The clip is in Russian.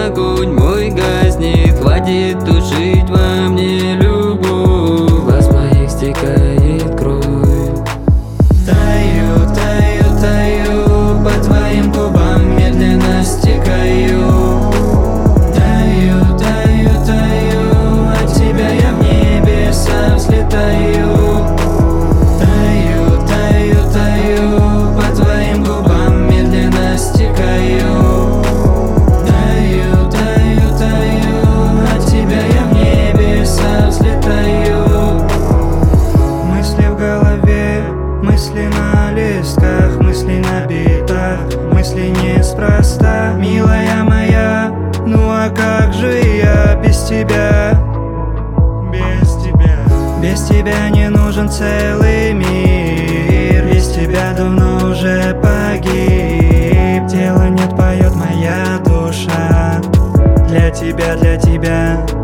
огонь мой гаснет, хватит тушить во мне любовь. В глаз моих стекает кровь. Таю, таю, таю, по твоим губам медленно стекаю. Таю, таю, таю, от тебя я в небеса взлетаю. Таю, таю, таю, по твоим губам медленно стекаю. Таю, таю, таю, от тебя я в небеса взлетаю. Мысли в голове, мысли на листках, мысли на битах, мысли неспроста, милая моя. Ну а как же я без тебя? Без тебя. Без тебя не нужен целый мир, без тебя давно уже погиб. Тело нет, поет моя душа. Для тебя, для тебя.